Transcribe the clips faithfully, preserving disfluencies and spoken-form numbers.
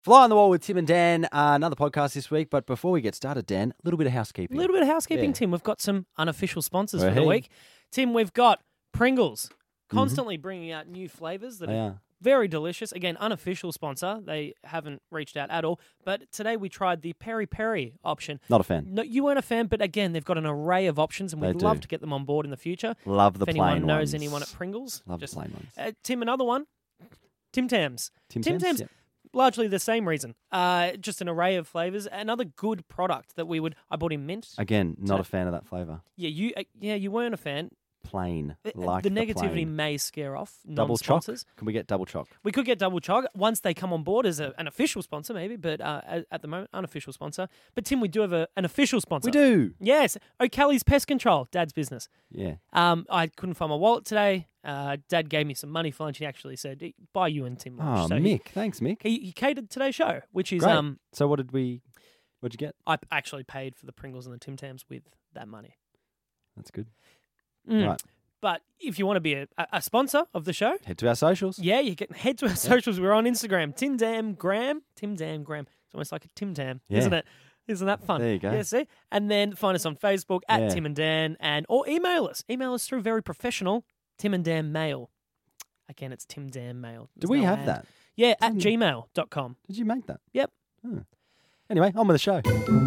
Fly on the Wall with Tim and Dan, uh, another podcast this week. But before we get started, Dan, a little bit of housekeeping. A little bit of housekeeping, Yeah. Tim. We've got some unofficial sponsors Well, for the hey. week. Tim, we've got Pringles, constantly bringing out new flavours that They are are. very delicious. Again, unofficial sponsor. They haven't reached out at all. But today we tried the Peri Peri option. Not a fan. No, you weren't a fan, but again, they've got an array of options, and They we'd do. love to get them on board in the future. Love the if plain anyone knows ones. anyone at Pringles, Love just the plain ones. uh, Tim, another one. Tim Tams. Tim, Tim Tams? Tams. Yeah. Largely the same reason. Uh, just an array of flavors. Another good product that we would. I bought him mint. Again, not So- a fan of that flavour. Yeah, you. Uh, yeah, you weren't a fan. Plain. Uh, Like the the negativity plain. may scare off Double choc? non-sponsors. Can we get double choc? We could get Double Choc once they come on board as a, an official sponsor, maybe, but uh, at, at the moment, unofficial sponsor. But Tim, we do have a, an official sponsor. We do. Yes, O'Kelly's Pest Control, Dad's business. Yeah. Um, I couldn't find my wallet today. Uh, Dad gave me some money for lunch. He actually said, "Buy you and Tim lunch." Oh, so he, Mick. Thanks, Mick. he, he catered today's show, which is Great. um, So what did we... What'd you get? I actually paid for the Pringles and the Tim Tams with that money. That's good. Mm. Right. But if you want to be a, a sponsor of the show, Head to our socials. yeah, you can head to our socials. We're on Instagram, Tim Dam Graham, Tim Dam Graham. It's almost like a Tim Tam, Yeah. isn't it? Isn't that fun? There you go. Yeah, see? And then find us on Facebook at Yeah. Tim and Dan, and or email us. Email us through very professional Tim and Dan Mail. Again, it's Tim Dan Mail. Do There's we no have ad. that? Yeah, at Didn't- gmail dot com. Did you make that? Yep. Oh. Anyway, on with the show.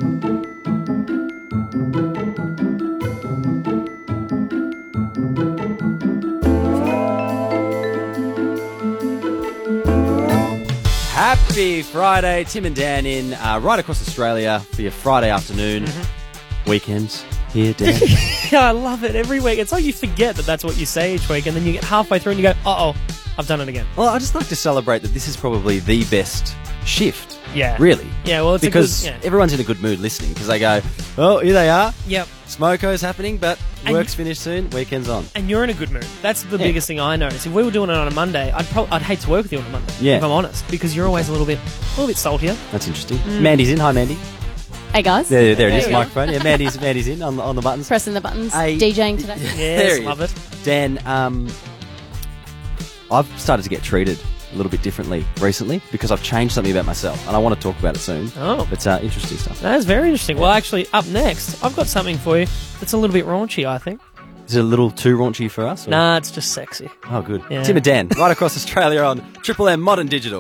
Happy Friday. Tim and Dan in uh, right across Australia for your Friday afternoon. Weekends here, Dan. Yeah, I love it every week. It's like you forget that that's what you say each week, and then you get halfway through and you go, uh-oh, I've done it again. Well, I just like to celebrate that this is probably the best shift. Yeah. Really. Yeah, well, it's Because a good... Yeah. everyone's in a good mood listening because they go, oh, here they are. Yep. Smoko's happening, but And work's finished soon. Weekend's on. And you're in a good mood. That's the Yeah. biggest thing I notice. If we were doing it on a Monday, I'd probably I'd hate to work with you on a Monday. Yeah. If I'm honest, because you're always a little bit a little bit saltier. That's interesting. Mm. Mandy's in. Hi, Mandy. Hey guys, There, there it There is. you go. Microphone. Yeah, Mandy's Mandy's in on the, on the buttons. pressing the buttons, Hey. DJing today. Yes, There he love is. it. Dan, um, I've started to get treated a little bit differently recently because I've changed something about myself, and I want to talk about it soon. Oh, It's uh, interesting stuff. that is very interesting. Well, actually, up next, I've got something for you that's a little bit raunchy, I think. Is it a little too raunchy for us? or- Nah, it's just sexy. Oh, good. Yeah. Tim and Dan, right across Australia on Triple M Modern Digital.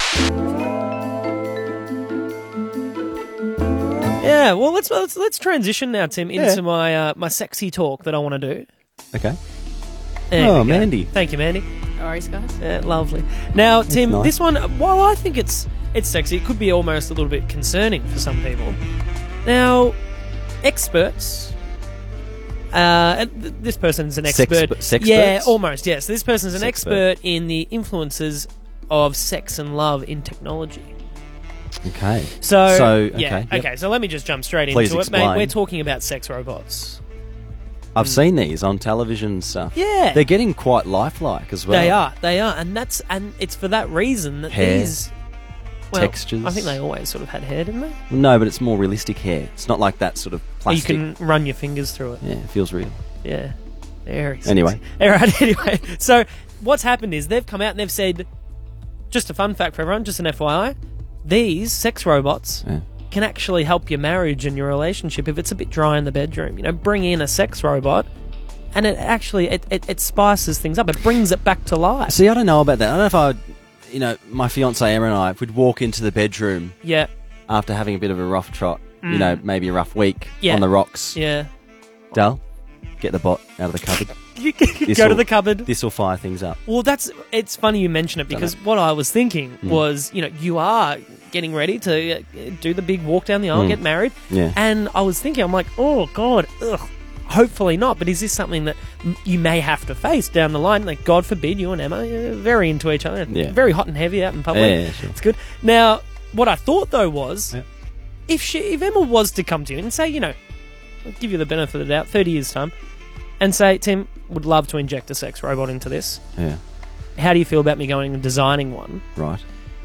Yeah. Well, let's let's, let's transition now, Tim, into Yeah. my uh, my sexy talk that I want to do. Okay. There Oh, we go. Mandy. Thank you, Mandy. No worries, guys. Yeah, lovely. Now, Tim, nice. this one, while I think it's it's sexy, it could be almost a little bit concerning for some people. Now, experts. Uh, and th- this person's an Sex- expert. sexperts? Yeah, almost. Yes, this person's an Sexpert. expert in the influences of sex and love in technology. Okay. So, So, okay, yeah, yep. okay. So let me just jump straight Please into it, mate. explain. We're talking about sex robots. I've seen these on television and stuff. Yeah. They're getting quite lifelike as well. They are, they are, and that's and it's for that reason that Hair, these well, textures. I think they always sort of had hair, didn't they? No, but it's more realistic hair. It's not like that sort of plastic. You can run your fingers through it. Yeah, it feels real. Yeah, very. sexy. Anyway. all right. Anyway, so what's happened is they've come out and they've said, just a fun fact for everyone, just an F Y I, these sex robots Yeah. can actually help your marriage and your relationship if it's a bit dry in the bedroom. You know, bring in a sex robot. And it actually, it, it, it spices things up. It brings it back to life. See, I don't know about that. I don't know if I would, you know, my fiance Emma and I, if we'd walk into the bedroom Yeah, after having a bit of a rough trot, you know, maybe a rough week Yeah. on the rocks. yeah. Dal, get the bot out of the cupboard. You can go to This'll- the cupboard. This will fire things up. Well, that's it's funny you mention it because what I was thinking Mm. was, you know, you are getting ready to uh, do the big walk down the aisle, Mm. get married, Yeah. and I was thinking, I'm like, oh God, ugh. Hopefully not, but is this something that m- you may have to face down the line? Like, God forbid, you and Emma are very into each other, Yeah. very hot and heavy out in public. Yeah, yeah, sure. It's good. Now, what I thought though was, Yeah. if she, if Emma was to come to you and say, you know, I'll give you the benefit of the doubt, thirty years time, and say, Tim, would love to inject a sex robot into this. Yeah, How do you feel about me going and designing one? right.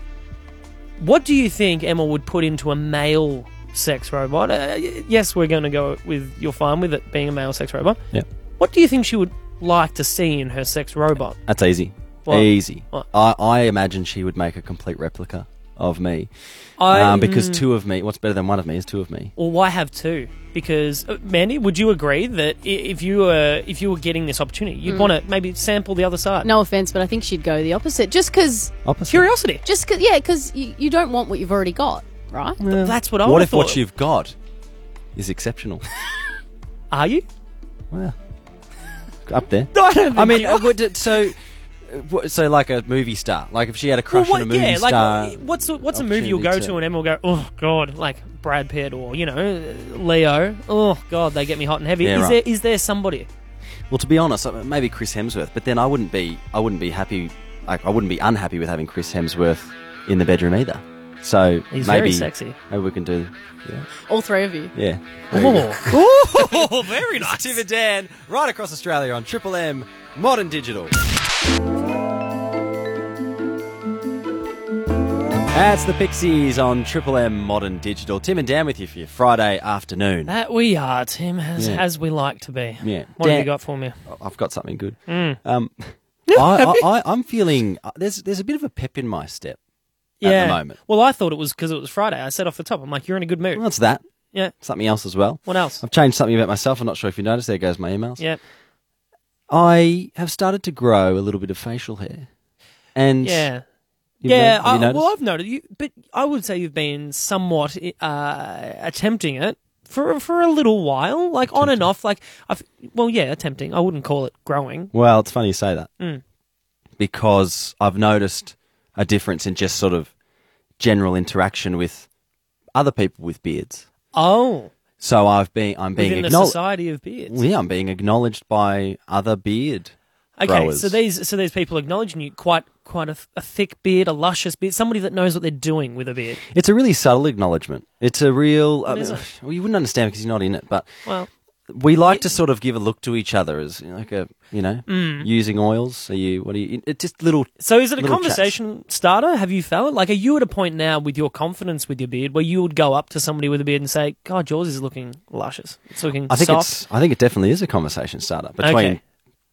What do you think Emma would put into a male sex robot? Uh, y- yes, we're going to go with you're fine with it being a male sex robot. Yeah. What do you think she would like to see in her sex robot? That's easy. What? Easy. What? I, I imagine she would make a complete replica of me. I, um, because mm, two of me, what's better than one of me is two of me. Well, why have two? Because uh, Mandy, would you agree that i- if you were if you were getting this opportunity, you'd want to maybe sample the other side? No offense, but I think she'd go the opposite. Just because, Opposite. Curiosity. just cause, yeah, because you, you don't want what you've already got, right? That's what I What would've if what thought. you've got is exceptional? Are you? Well, up there. I don't I mean, think uh, you- would it- so, uh, what- so like a movie star, like if she had a Well, crush what, on a movie yeah, like star. what's a- what's a movie you'll go opportunity to to- and Emma will go, oh god, like Brad Pitt or you know Leo. Oh god, they get me hot and heavy. Yeah, is right. there is there somebody? Well, to be honest, uh, maybe Chris Hemsworth, but then I wouldn't be, I wouldn't be happy, like I wouldn't be unhappy with having Chris Hemsworth in the bedroom either. So He's maybe, very sexy. Maybe we can do, yeah, All three of you. yeah. Oh, oh, very nice. Tim and Dan, right across Australia on Triple M Modern Digital. That's the Pixies on Triple M Modern Digital. Tim and Dan with you for your Friday afternoon. That we are, Tim, as Yeah. as we like to be. Yeah. What have Dan- you got for me? I've got something good. Mm. Um, I, I, I, I'm feeling uh, there's there's a bit of a pep in my step Yeah. at the moment. Well, I thought it was because it was Friday. I said off the top, I'm like, you're in a good mood. Well, that's that. Yeah. Something else as well. What else? I've changed something about myself. I'm not sure if you noticed. There goes my emails. Yeah. I have started to grow a little bit of facial hair. And Yeah. you've Yeah, no- have you I, noticed? well, I've noted you, but I would say you've been somewhat uh, attempting it for for a little while, like on and off. Like, I've, well, yeah, attempting. I wouldn't call it growing. Well, it's funny you say that Mm. because I've noticed a difference in just sort of general interaction with other people with beards. Oh, So I've been, I'm being within the acknowledged. society of beards. Well, yeah, I'm being acknowledged by other beard Okay, growers. so these so these people acknowledging you quite quite a, a thick beard, a luscious beard, somebody that knows what they're doing with a beard. It's a really subtle acknowledgement. It's a real. I is mean, it? well, you wouldn't understand because you're not in it, but Well, we like to sort of give a look to each other as you know, like a, you know, Mm. using oils. Are you? What are you? It's just little. so is it a Little chats. conversation starter? Have you felt like are you at a point now with your confidence with your beard where you would go up to somebody with a beard and say, "God, yours is looking luscious. It's looking I think soft." it's. I think it definitely is a conversation starter between Okay.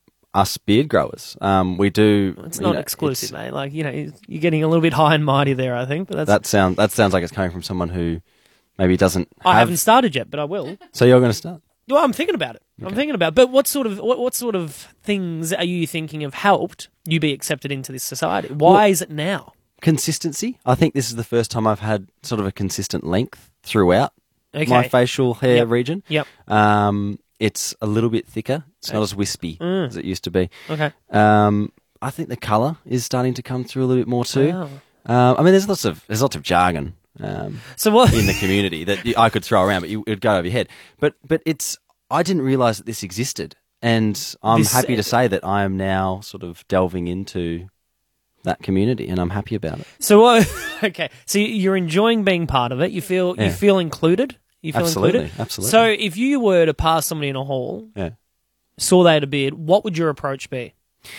us beard growers. Um, we do. It's you not know, exclusive, it's- mate. Like you know, you're getting a little bit high and mighty there. I think, but that's. That sound. That sounds like it's coming from someone who maybe doesn't. I have, haven't started yet, but I will. So you're going to start. Well, I'm thinking about it. I'm thinking about. It. But what sort of what, what sort of things are you thinking have helped you be accepted into this society? Why Well- is it now? Consistency. I think this is the first time I've had sort of a consistent length throughout Okay. my facial hair Yep. region. Yep. Um, it's a little bit thicker. It's not as wispy Mm. as it used to be. Okay. Um, I think the colour is starting to come through a little bit more too. Wow. Um, I mean, there's lots of there's lots of jargon um, So what? in the community that you, I could throw around, but you, it would go over your head. But but it's I didn't realise that this existed, and I'm This- happy to say that I am now sort of delving into that community, and I'm happy about it. So what? Okay. So you're enjoying being part of it. You feel you Yeah. feel included. You feel Absolutely, included. absolutely. So if you were to pass somebody in a hall, Yeah, saw they had a beard, what would your approach be?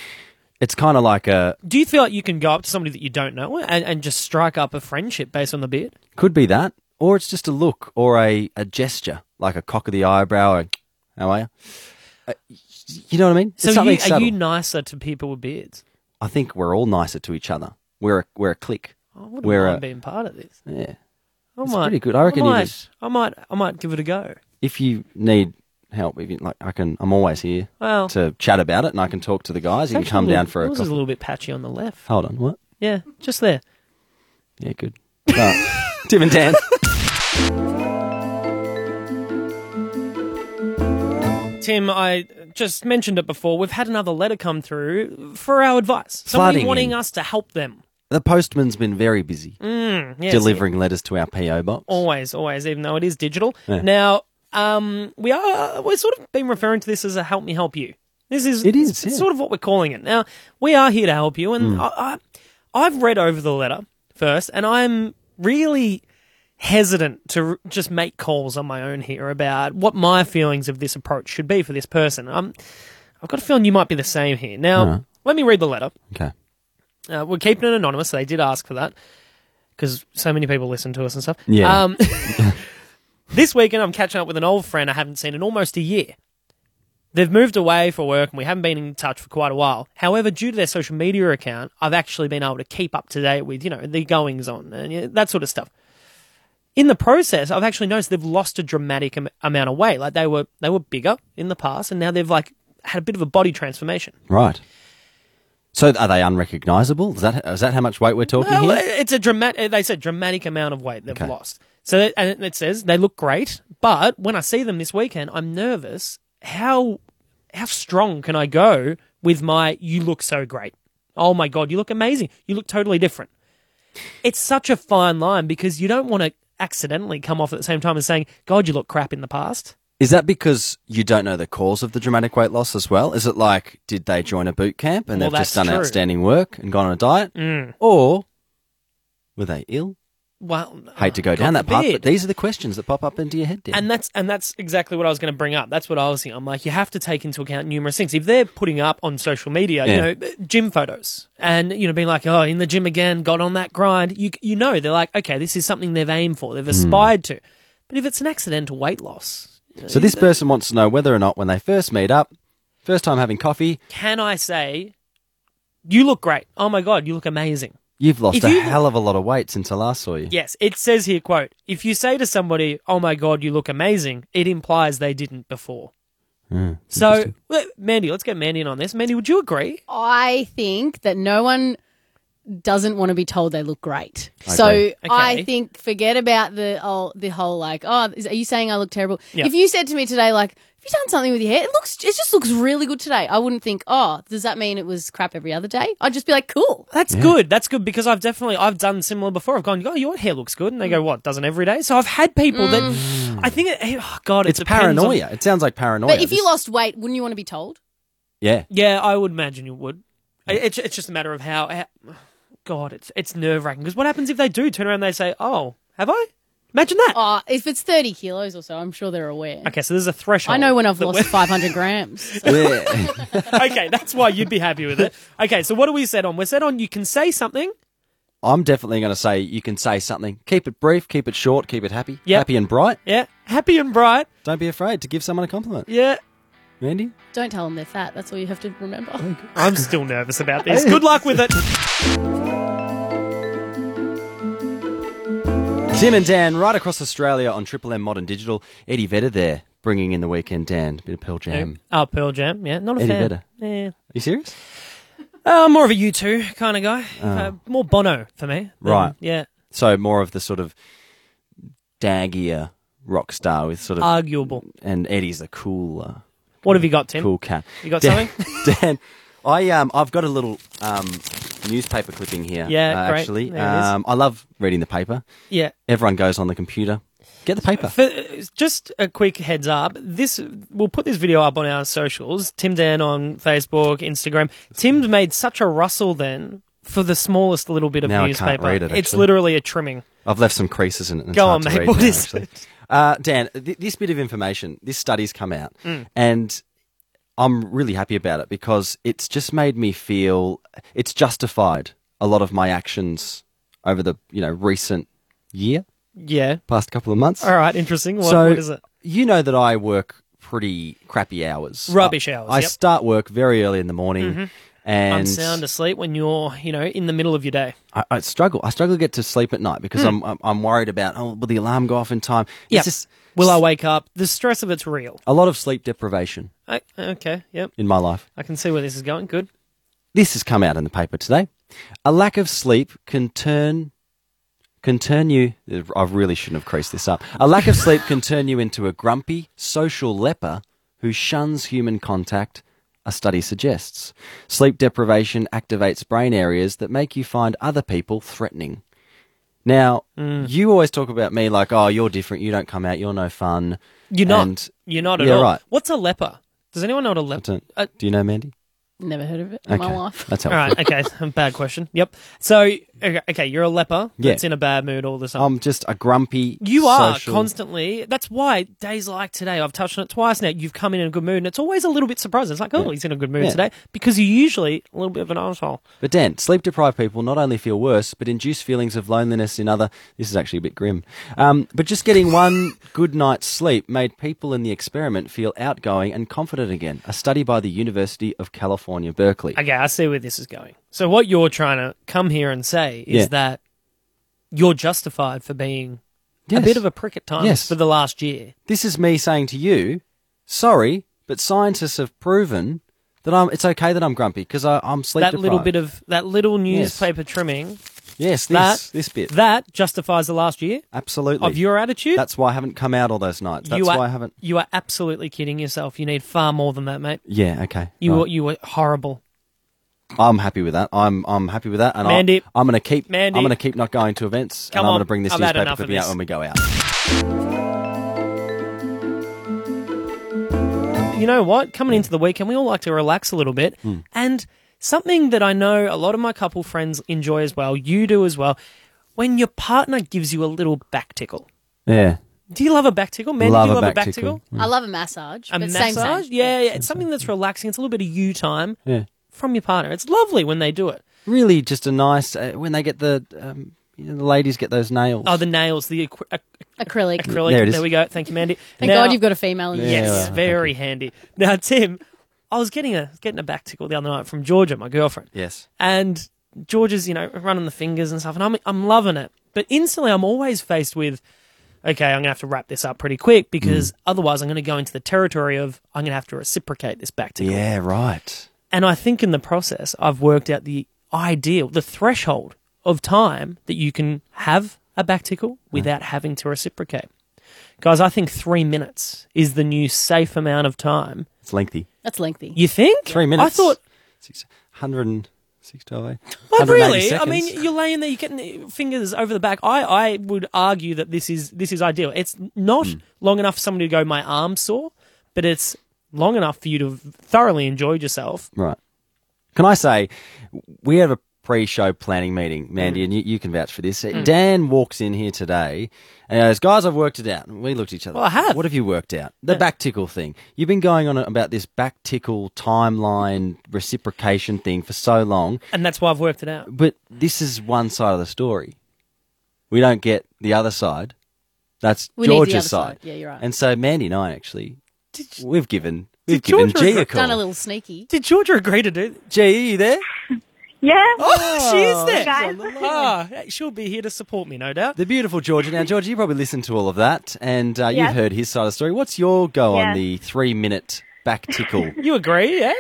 it's kind of like a Do you feel like you can go up to somebody that you don't know and, and just strike up a friendship based on the beard? could be that, or it's just a look or a, a gesture, like a cock of the eyebrow. Or, how are you? Uh, you know what I mean? So It's you, something are subtle. you nicer to people with beards? I think we're all nicer to each other. We're a, we're a clique. I wouldn't We're mind a- being part of this. Yeah. I It's might, pretty good. I reckon I you might, just- I might, I might give it a go. If you need help, if you, like I can, I'm always here Well, to chat about it, and I can talk to the guys. You can actually come a little- down for a yours is a coffee. little bit patchy on the left. Hold on, what? Yeah, just there. Yeah, good. Right. Tim and Dan. Tim, I just mentioned it before. We've had another letter come through for our advice. Somebody Flooding wanting in. us to help them. The postman's been very busy Mm, yes, delivering letters to our P O box. Always, always, even though it is digital. Yeah. Now, um, we are we're sort of been referring to this as a help me help you. This is It is, it's, yeah. Hmm. it's sort of what we're calling it. Now, we are here to help you, and I, I, I've read over the letter first, and I'm really hesitant to r- just make calls on my own here about what my feelings of this approach should be for this person. Um, I've got a feeling you might be the same here. Now, Alright. let me read the letter. Okay. Uh, we're keeping it anonymous. They did ask for that because so many people listen to us and stuff. Yeah. Um, this weekend, I'm catching up with an old friend I haven't seen in almost a year. They've moved away for work and we haven't been in touch for quite a while. However, due to their social media account, I've actually been able to keep up to date with, you know, the goings on and you know, that sort of stuff. In the process, I've actually noticed they've lost a dramatic am- amount of weight. Like they were, they were bigger in the past and now they've like had a bit of a body transformation. Right. So are they unrecognisable? Is that is that how much weight we're talking Well, here? it's a dramatic. They said dramatic amount of weight they've Okay. lost. So that, and it says they look great, but when I see them this weekend, I'm nervous. How how strong can I go with my? You look so great. Oh my god, you look amazing. You look totally different. It's such a fine line because you don't want to accidentally come off at the same time as saying, "God, you look crap in the past." Is that because you don't know the cause of the dramatic weight loss as well? Is it like, did they join a boot camp and Well, they've just that's done true. outstanding work and gone on a diet? Mm. Or were they ill? Well, Hate to go God down that path, forbid. but these are the questions that pop up into your head, Dan. And that's and that's exactly what I was going to bring up. That's what I was thinking. I'm like, you have to take into account numerous things. If they're putting up on social media, Yeah. you know, gym photos, and you know, being like, oh, in the gym again, got on that grind. You you know, they're like, okay, this is something they've aimed for, they've aspired to. But if it's an accidental weight loss, you know, So this person wants to know whether or not when they first meet up, first time having coffee, can I say, you look great? Oh my god, you look amazing. you've lost If a you- hell of a lot of weight since I last saw you. Yes, it says here, quote, if you say to somebody, oh my god, you look amazing, it implies they didn't before. Mm, So, interesting. well, Mandy, let's get Mandy in on this. Mandy, would you agree? I think that no one doesn't want to be told they look great. I So agree. I Okay. think forget about the oh, the whole like oh, is, are you saying I look terrible? Yeah. If you said to me today like, have you done something with your hair? It looks it just looks really good today. I wouldn't think oh, does that mean it was crap every other day? I'd just be like cool. That's good. That's good because I've definitely I've done similar before. I've gone, oh, your hair looks good, and they go, what? Doesn't every day? So I've had people that I think it. Oh God, it It's depends on- paranoia. It sounds like paranoia. But if you This- lost weight, wouldn't you want to be told? Yeah. yeah, I would imagine you would. It's it's just a matter of how. how God, it's it's nerve wracking because what happens if they do turn around and they say, oh, have I? Imagine that. Oh, if it's thirty kilos or so, I'm sure they're aware. Okay, so there's a threshold. I know when I've that lost we're- five hundred grams. So- Yeah. Okay, that's why you'd be happy with it. Okay, so what are we set on? We're set on you can say something. I'm definitely going to say you can say something. Keep it brief, keep it short, keep it happy. Yep. Happy and bright. Yeah, happy and bright. Don't be afraid to give someone a compliment. Yeah. Mandy? Don't tell them they're fat. That's all you have to remember. I'm still nervous about this. Good luck with it. Tim and Dan right across Australia on Triple M Modern Digital. Eddie Vedder there bringing in the weekend, Dan. Bit of Pearl Jam. Oh, Pearl Jam. Yeah, not a Eddie fan. Vedder. Yeah. Are you serious? Uh, more of a U two kind of guy. Uh, more Bono for me. than- Right. Yeah. So more of the sort of daggier rock star with sort of... Arguable. and Eddie's a cool, uh, What have you got, Tim? cool cat. You got Dan, something? Dan, I, um, I've got a little um, newspaper clipping here. Yeah, uh, great. Actually, There it is. um, I love reading the paper. Yeah. Everyone goes on the computer. Get the paper. For, just a quick heads up. This we'll put this video up on our socials. Tim Dan on Facebook, Instagram. Tim's made such a rustle then for the smallest little bit of Now I newspaper. can't read it, It's actually. literally a trimming. I've left some creases in it. And Go it's hard on, to mate. read What now, is actually. it? Uh, Dan, th- this bit of information, this study's come out, Mm. and I'm really happy about it because it's just made me feel it's justified a lot of my actions over the you know recent year, Yeah. past couple of months. All right. Interesting. What, so what is it? you know that I work pretty crappy hours, Rubbish I- hours, I yep. start work very early in the morning, and I'm sound asleep when you're, you know, in the middle of your day. I, I struggle. I struggle to get to sleep at night because I'm, I'm I'm worried about oh will the alarm go off in time? It's Yep. just Will I wake up? The stress of it's real. a lot of sleep deprivation I, okay. Yep. in my life. I can see where this is going. Good. This has come out in the paper today. A lack of sleep can turn can turn you. I really shouldn't have creased this up. A lack of sleep can turn you into a grumpy social leper who shuns human contact. A study suggests sleep deprivation activates brain areas that make you find other people threatening. Now, Mm. you always talk about me like, oh, you're different. You don't come out. You're no fun. You're not. And You're not at yeah, all. right. What's a leper? Does anyone know what a I leper? don't- Uh, do you know, Mandy? Never heard of it in my Okay. life. That's All helpful. right, okay, bad question. Yep. So, okay, okay, you're a leper Yeah. that's in a bad mood all the time. I'm just a grumpy. You are social- constantly. That's why days like today, I've touched on it twice now. You've come in in a good mood, and it's always a little bit surprising. It's like, oh, he's in a good mood Yeah. today, because you're usually a little bit of an asshole. But Dan, sleep deprived people not only feel worse, but induce feelings of loneliness in other. This is actually a bit grim. Um, but just getting one good night's sleep made people in the experiment feel outgoing and confident again. A study by the University of California, Berkeley. Okay, I see where this is going. So what you're trying to come here and say is Yeah. that you're justified for being a Yes. bit of a prick at times Yes. for the last year. This is me saying to you, sorry, but scientists have proven that I'm. It's okay that I'm grumpy because I'm sleep That deprived. little bit of that little newspaper trimming, yes, this that this bit that justifies the last year absolutely of your attitude. That's why I haven't come out all those nights. That's you are, why I haven't. You are absolutely kidding yourself. You need far more than that, mate. Yeah, okay. You right. were you were horrible. I'm happy with that. I'm I'm happy with that, and Mandy. I, I'm going to keep. Mandy. I'm going to keep not going to events, Come and I'm on, going to bring this I've had newspaper enough of clipping out this. when we go out. You know what? Coming into the weekend, we all like to relax a little bit. Hmm. And something that I know a lot of my couple friends enjoy as well, you do as well, when your partner gives you a little back tickle. Yeah, Do you love a back tickle? Man, love do you a love a back back tickle. tickle? I love a massage. A but massage? Same, same. Yeah, yeah. It's something that's relaxing. It's a little bit of you time yeah. from your partner. It's lovely when they do it. Really, just a nice uh, when they get the um, you know, the ladies get those nails. Oh, the nails, the acry- ac- Acrylic. acrylic. There it is. we go. Thank you, Mandy. Thank Now- God you've got a female in Yeah, this. Yes, well, thank very handy. Now, Tim, I was getting a getting a back tickle the other night from Georgia, my girlfriend. yes. And Georgia's, you know, running the fingers and stuff, and I'm I'm loving it. But instantly, I'm always faced with, okay, I'm gonna have to wrap this up pretty quick because otherwise, I'm gonna go into the territory of I'm gonna have to reciprocate this back tickle. Yeah, right. And I think in the process, I've worked out the ideal, the threshold of time that you can have a back tickle without having to reciprocate. Guys, I think three minutes is the new safe amount of time. It's lengthy. That's lengthy. You think? Three minutes. I thought. Six hundred six twelve. Like really? I mean, you're laying there, you're getting fingers over the back. I, I would argue that this is this is ideal. It's not long enough for somebody to go, my arm's sore, but it's long enough for you to thoroughly enjoy yourself. Right. Can I say, we have a pre-show planning meeting, Mandy, and you, you can vouch for this. Dan walks in here today and goes, guys, I've worked it out. And we looked at each other. Well, I have. What have you worked out? The back tickle thing. You've been going on about this back tickle timeline reciprocation thing for so long, And that's why I've worked it out. but this is one side of the story. We don't get the other side. That's We need the George's other side. side. Yeah, you're right. And so Mandy and I actually, Did, we've given, we've Did given George G a regret- call. Done a little sneaky. did Georgia agree to do G, are you there? Yeah. Oh, she is there. guys. Ah, she'll be here to support me, no doubt. The beautiful Georgia. Now, Georgia, you probably listened to all of that, and uh, you've Yes. heard his side of the story. What's your go on Yes. the three-minute back tickle? You agree, yeah?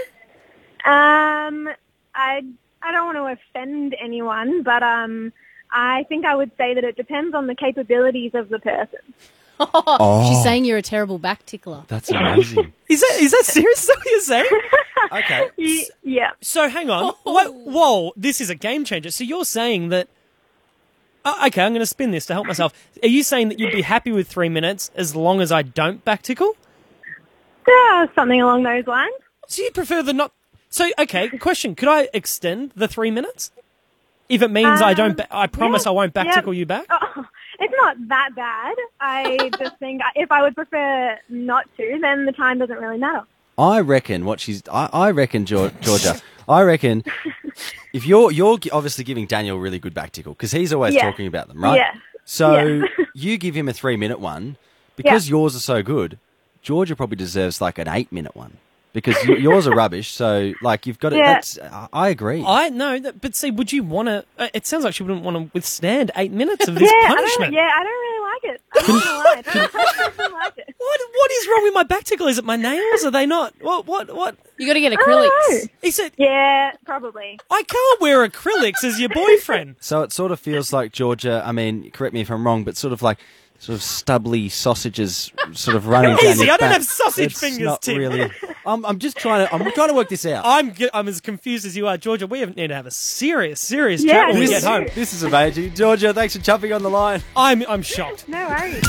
Um, I I don't want to offend anyone, but um, I think I would say that it depends on the capabilities of the person. Oh. She's saying you're a terrible back tickler. That's amazing. Is that is that serious? Is that what you're saying? Okay. Ye- Yeah. So hang on. Whoa, whoa, this is a game changer. So you're saying that. Uh, okay, I'm going to spin this to help myself. Are you saying that you'd be happy with three minutes as long as I don't back tickle? Yeah, something along those lines. So you prefer the not. So okay, question: could I extend the three minutes if it means I don't? Um, Ba- I promise yeah, I won't back yeah. tickle you back. Oh, it's not that bad. I just think if I would prefer not to, then the time doesn't really matter. I reckon what she's. I, I reckon, Geor- Georgia. I reckon if you're you're gi- obviously giving Daniel a really good back tickle because he's always Yeah. talking about them, right? Yeah. So Yeah. you give him a three-minute one because yours are so good. Georgia probably deserves like an eight-minute one because y- yours are rubbish. So like you've got it. Yeah. That's. I I agree. I know that, but see, would you want to? Uh, it sounds like she wouldn't want to withstand eight minutes of this yeah, I punishment. don't, yeah, I don't really like it. I'm not gonna lie. I don't, I don't like it. What what is wrong with my back tickle? Is it my nails? Are they not? What what what? You got to get I don't know. acrylics. Is it? Yeah, probably. I can't wear acrylics as your boyfriend. So it sort of feels like Georgia. I mean, correct me if I'm wrong, but sort of like sort of stubbly sausages, sort of running down Easy, your I don't back. have sausage It's fingers, not Tim. Really, I'm, I'm just trying to. I'm trying to work this out. I'm ge- I'm as confused as you are, Georgia. We need to have a serious serious Yeah, chat when we me get too. home. This is amazing, Georgia. Thanks for jumping on the line. I'm I'm shocked. No worries.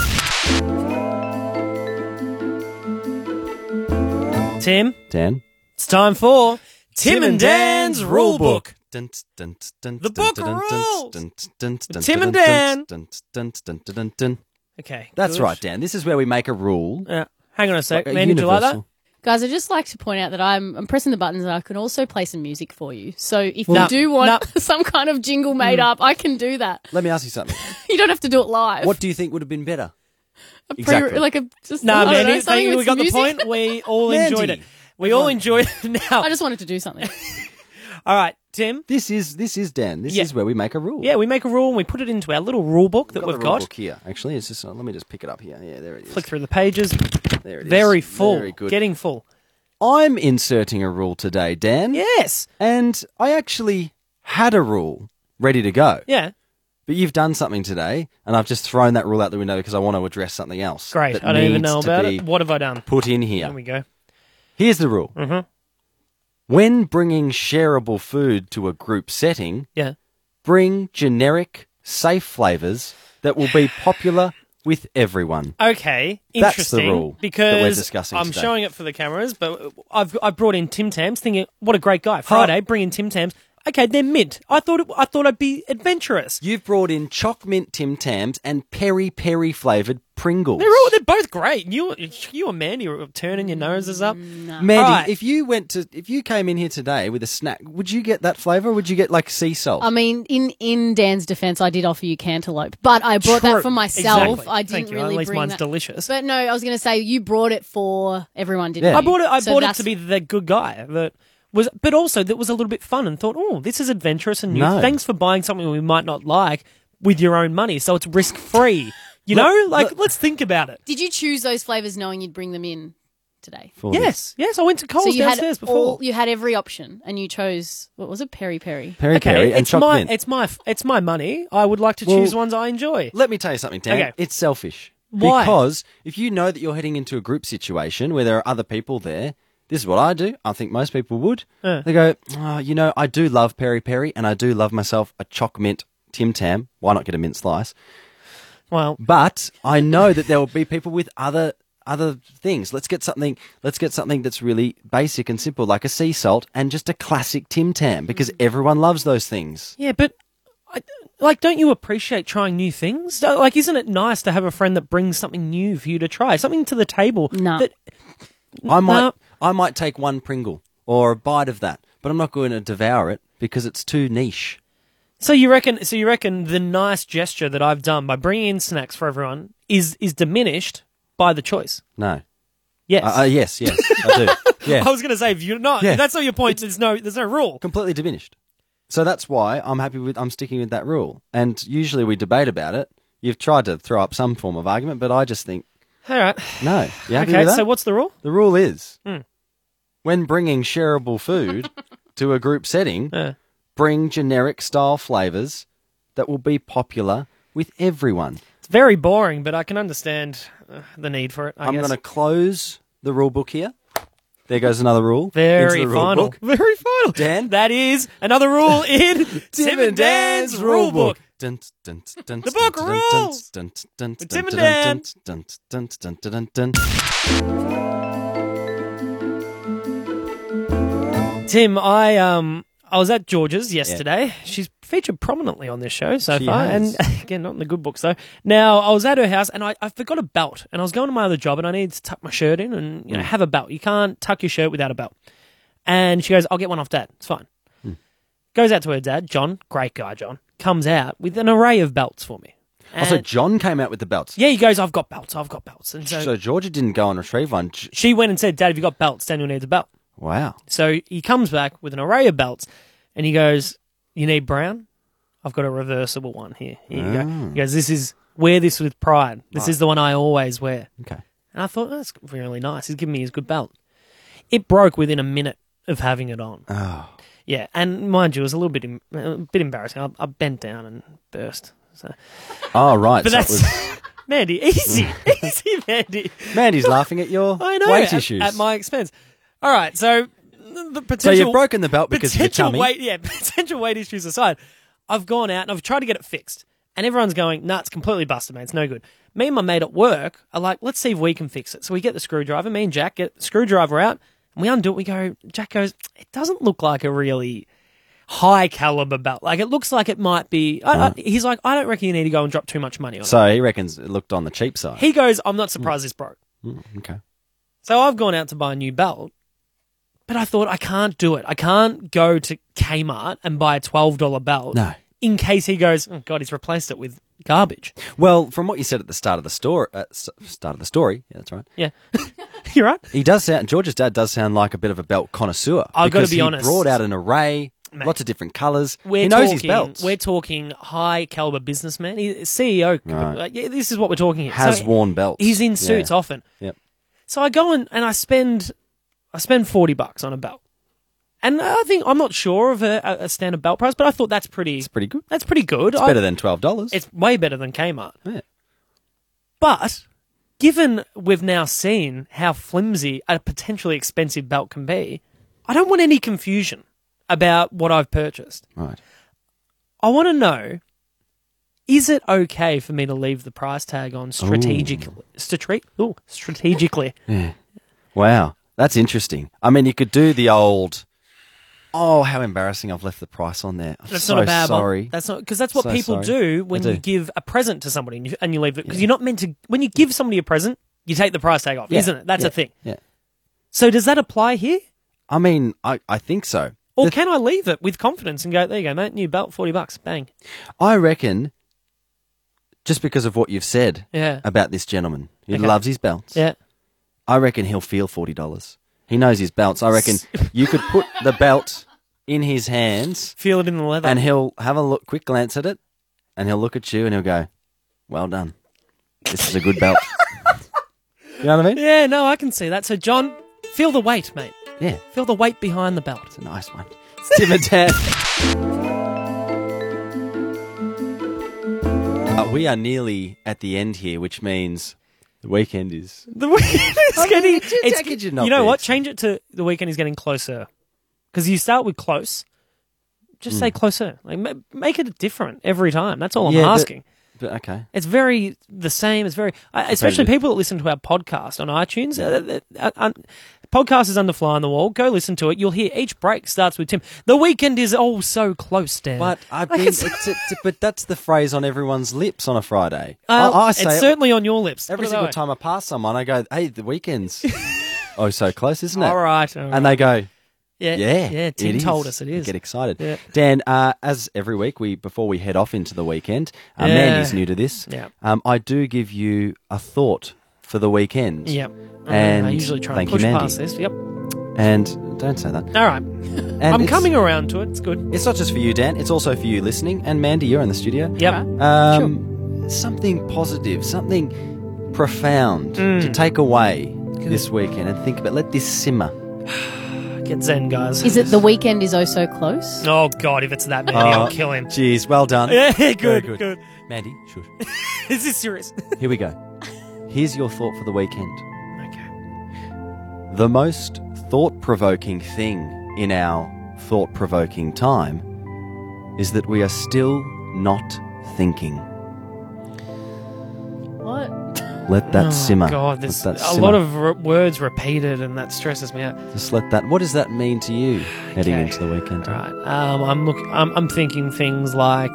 Tim, Dan, it's time for Tim and Dan's Rule Book. Dun, dun, dun, The dun, book dun, dun, rules. dun, dun, dun, Tim dun, and dun, Dan. dun, dun, dun, dun, dun, dun. Okay. That's good. right, Dan. This is where we make a rule. Yeah. Hang on a sec. a Man, did you like that? universal- Guys, I'd just like to point out that I'm, I'm pressing the buttons and I can also play some music for you. So if Nah, you do want nah. some kind of jingle made up, I can do that. Let me ask you something. You don't have to do it live. What do you think would have been better? A pre- exactly. Like a just No, I don't man, know, thank something you. with We got some the music. point. We all Mandy. enjoyed it. We all enjoyed it. Now, I just wanted to do something. all right, Tim. This is this is Dan. This Yeah. is where we make a rule. Yeah, we make a rule and we put it into our little rule book that got we've the rule got. book here. Actually, it's just uh, let me just pick it up here. Yeah, there it is. Flick through the pages. There it is. Very full. Very good. Getting full. I'm inserting a rule today, Dan. Yes. And I actually had a rule ready to go. Yeah. But you've done something today, and I've just thrown that rule out the window because I want to address something else. Great. that I don't even needs know to about be it. What have I done? Put in Here here. we go. Here's the rule. Mm-hmm. When bringing shareable food to a group setting, Yeah. bring generic, safe flavours that will be popular with everyone. Okay, That's interesting. the rule that because we're discussing I'm today. showing it for the cameras, but I've I brought in Tim Tams, thinking, what a great guy. Friday, bring in Tim Tams. Okay, they're mint. I thought it, I thought I'd be adventurous. You've brought in choc mint Tim Tams and peri peri flavoured Pringles. They're all they're both great. You you and Mandy are turning your noses up. Mandy, Right. if you went to if you came in here today with a snack, would you get that flavour or would you get like sea salt? I mean, in, in Dan's defence, I did offer you cantaloupe, but I brought True. that for myself. Exactly. I didn't Thank you. really At least bring mine's that. delicious. But no, I was going to say you brought it for everyone, didn't Yeah. you? I bought it. I So bought it that's- to be the good guy that was, but also that was a little bit fun and thought, oh, this is adventurous and new. No. Thanks for buying something we might not like with your own money, so it's risk free. You Look, know, like look- let's think about it. Did you choose those flavours knowing you'd bring them in today? For this. Yes, yes. I went to Coles so you downstairs had before. all, you had every option, and you chose what was it, peri peri? Peri okay, peri and it's choc my mint. it's my it's my money. I would like to Well, choose ones I enjoy. Let me tell you something, Dan. Okay. It's selfish. Why? Because if you know that you're heading into a group situation where there are other people there, this is what I do. I think most people would. Uh. They go, oh, you know, I do love peri peri and I do love myself a choc mint Tim Tam. Why not get a mint slice? Well, But I know that there will be people with other other things. Let's get something. Let's get something that's really basic and simple, like a sea salt and just a classic Tim Tam, because everyone loves those things. yeah, but I, like, don't you appreciate trying new things? Don't- Like, isn't it nice to have a friend that brings something new for you to try, something to the table? No. That, I might No. I might take one Pringle or a bite of that, but I'm not going to devour it because it's too niche. So you reckon? So you reckon the nice gesture that I've done by bringing in snacks for everyone is is diminished by the choice? No. Yes. Uh, uh, yes, yes, I do. Yeah, I was going to say if you're not, Yeah. if that's not your point. There's no there's no rule. completely diminished. So that's why I'm happy with. I'm sticking with that rule. And usually we debate about it. You've tried to throw up some form of argument, but I just think All right. no. You happy Okay. with that? So what's the rule? The rule is Hmm. when bringing shareable food to a group setting, Uh, bring generic style flavors that will be popular with everyone. it's very boring, but I can understand uh, the need for it. I I'm guess. going to close the rule book here. There goes another rule. Very into the rule final. book. Very final. Dan? That is another rule in Tim and Dan's rule book. Dun, dun, dun, The dun, book dun, rules. dun, dun, dun, With dun, Tim and dun, Dan. dun, dun, dun, dun, dun, dun. Tim, I um I was at George's yesterday. She's featured prominently on this show so She far, has. and again, not in the good books though. Now, I was at her house and I, I forgot a belt, and I was going to my other job, and I needed to tuck my shirt in and Mm. you know have a belt. You can't tuck your shirt without a belt. And she goes, "I'll get one off Dad. It's fine." Mm. Goes out to her dad, John, great guy, John, comes out with an array of belts for me. Also, And- John came out with the belts. yeah, he goes, "I've got belts. I've got belts." And so, So Georgia didn't go and retrieve one. J- she went and said, "Dad, have you got belts? Daniel needs a belt." Wow. So he comes back with an array of belts, and he goes, "You need brown? I've got a reversible one here. Here you go." Ah. He goes, "This is wear this with pride. This Right. is the one I always wear." Okay. And I thought, oh, that's really nice. He's giving me his good belt. It broke within a minute of having it on. Oh. Yeah, and mind you, it was a little bit em- a bit embarrassing. I, I bent down and burst. So, Oh, right. but so it that's was- Mandy, easy, easy, Mandy. Mandy's laughing at your I know weight at, issues. at my expense. All right, so the so potential. you've broken the belt because of your potential tummy. weight, yeah, potential weight issues aside, I've gone out and I've tried to get it fixed, and everyone's going, "Nah, it's completely busted, man. It's no good." Me and my mate at work are like, "Let's see if we can fix it." So we get the screwdriver. Me and Jack get the screwdriver out, and And we undo it. We go, Jack goes, it doesn't look like a really high caliber belt. Like, it looks like it might be. I, I, he's like, I don't reckon you need to go and drop too much money on it. So he reckons it looked on the cheap side. He goes, I'm not surprised this broke. Mm, okay. So I've gone out to buy a new belt, but I thought I can't do it. I can't go to Kmart and buy a twelve dollars belt. No. In case he goes, oh God, he's replaced it with garbage. Well, from what you said at the start of the story, uh, s- start of the story, yeah, that's right. Yeah. You're right. He does sound. George's dad does sound like a bit of a belt connoisseur. I've gotta because be he honest. brought out an array, Mate. lots of different colours. We're He knows talking, his belts. We're talking high caliber businessman. He's C E O. Right. Like, yeah, this is what we're talking here. Has So worn belts. He's in suits Yeah. often. Yep. So I go and, and I spend I spend forty bucks on a belt. And I think I'm not sure of a, a standard belt price, but I thought that's pretty It's pretty good. that's pretty good. It's I- better than twelve dollars. It's way better than Kmart. Yeah. But given we've now seen how flimsy a potentially expensive belt can be, I don't want any confusion about what I've purchased. Right. I want to know, is it okay for me to leave the price tag on strategically? Strate- ooh, strategically. Yeah. Wow. That's interesting. I mean, you could do the old, oh, how embarrassing, I've left the price on there. I'm That's so not a bad sorry. one. That's not because that's what So people sorry. do when They you do. give a present to somebody and you, and you leave it because you're not meant to. When you give somebody a present, you take the price tag off, Yeah. isn't it? That's Yeah. a thing. Yeah. So does that apply here? I mean, I, I think so. Or The- can I leave it with confidence and go, there you go, mate, new belt, forty bucks, bang. I reckon, just because of what you've said Yeah. about this gentleman, he Okay. loves his belts. Yeah. I reckon he'll feel forty dollars. He knows his belts. I reckon you could put the belt in his hands Feel it in the leather. and he'll have a look, quick glance at it, and he'll look at you and he'll go, well done. This is a good belt. You know what I mean? yeah, no, I can see that. So, John, feel the weight, mate. Yeah, Feel the weight behind the belt. it's a nice one. Tim and Dan. Uh, we are nearly at the end here, which means the weekend is... The weekend is getting. it's- It's, how could you not you know be? what? Change it to the weekend is getting closer. Because you start with close. Just say closer. Like ma- make it different every time. That's all I'm Hmm. Yeah, but- asking. But okay. It's very the same. It's very, uh, especially people that listen to our podcast on iTunes. Uh, uh, uh, podcast is under Fly on the Wall. Go listen to it. You'll hear each break starts with Tim. The weekend is all so close, Dan. But I've Like been, it's- it's, it's, but that's the phrase on everyone's lips on a Friday. Uh, I, I it's say it certainly on your lips. every Put it single that way. time I pass someone, I go, "Hey, the weekend's oh so close, isn't it?" All right, all right. And they go, yeah, "Yeah, yeah. Tim it told is." us it is. Get excited, Yeah. Dan. Uh, as every week, we before we head off into the weekend, uh, Yeah. Mandy's new to this. Yeah. Um, I do give you a thought for the weekend. Yep. And I usually try thank and you, push Mandy. past this. Yep. And don't say that. All right. And I'm it's- coming around to it. It's good. It's not just for you, Dan. It's also for you listening. And Mandy, you're in the studio. Yep. Um, Something positive, something profound Mm. to take away this weekend and think about. Let this simmer. Get zen, guys. Is it the weekend is oh so close? Oh God! If it's that Mandy, Oh. I'll kill him. Jeez, well done. Yeah, Very good, good. good. Mandy, shush. Is this serious? Here we go. Here's your thought for the weekend. Okay. The most thought-provoking thing in our thought-provoking time is that we are still not thinking. What? Let that Oh, simmer. God, there's Let that a simmer. lot of r- words repeated, and that stresses me out. Just let that. What does that mean to you heading Okay. into the weekend? All right. Um, I'm look. I'm, I'm thinking things like,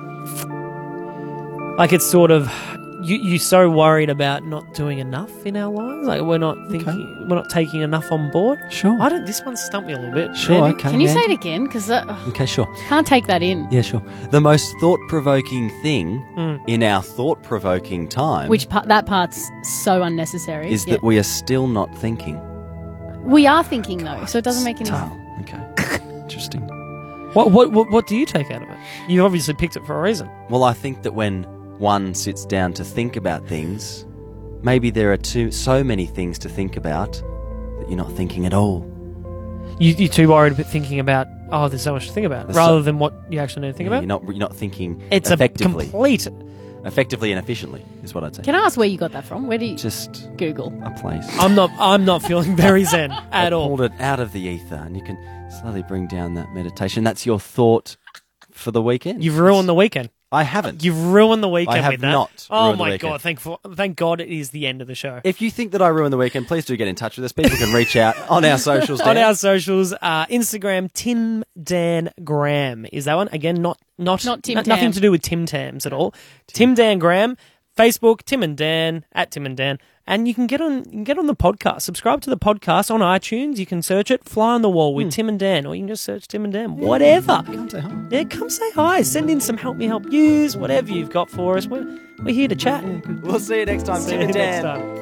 like it's sort of you. You're so worried about not doing enough in our lives. Like we're not thinking. We're not taking enough on board. Sure. I don't. This one stumped me a little bit. Sure. Mandy. Okay. Can you say Mandy. it again? Because I Okay. Sure. can't take that in. Yeah. Sure. The most thought-provoking thing Mm. in our thought-provoking time, Which part, that part's so unnecessary. is Yeah. that we are still not thinking. we are thinking though, so it doesn't make any sense. Oh, okay. Interesting. What, what what what do you take out of it? You obviously picked it for a reason. Well, I think that when one sits down to think about things, maybe there are too so many things to think about that you're not thinking at all. You, you're too worried about thinking about. Oh, there's so much to think about, There's rather so- than what you actually need to think Yeah, about. You're not. You're not thinking It's effectively. a complete. effectively and efficiently is what I'd say. Can I ask where you got that from? Where do you Just Google? a place. I'm not. I'm not feeling very zen I at all. pulled it out of the ether, and you can slowly bring down that meditation. That's your thought for the weekend. You've ruined the weekend. I haven't. You've ruined the weekend I have with that. not Oh ruined the my weekend. god! Thank for, thank God it is the end of the show. If you think that I ruined the weekend, please do get in touch with us. People can reach out on our socials. On Dan. our socials, uh, Instagram, Tim Dan Graham is that one again? Not not Not Tim no- Tam. nothing to do with Tim Tams at all. Tim Dan Graham, Facebook, Tim and Dan at Tim and Dan, and you can get on you can get on the podcast. Subscribe to the podcast on iTunes. You can search it, Fly on the Wall with Tim and Dan, or you can just search Tim and Dan. Whatever. Come say hi. Yeah, come say hi. Send in some help me help yous, whatever you've got for us. We're we're here to chat. We'll see you next time. See Tim you and next Dan. time.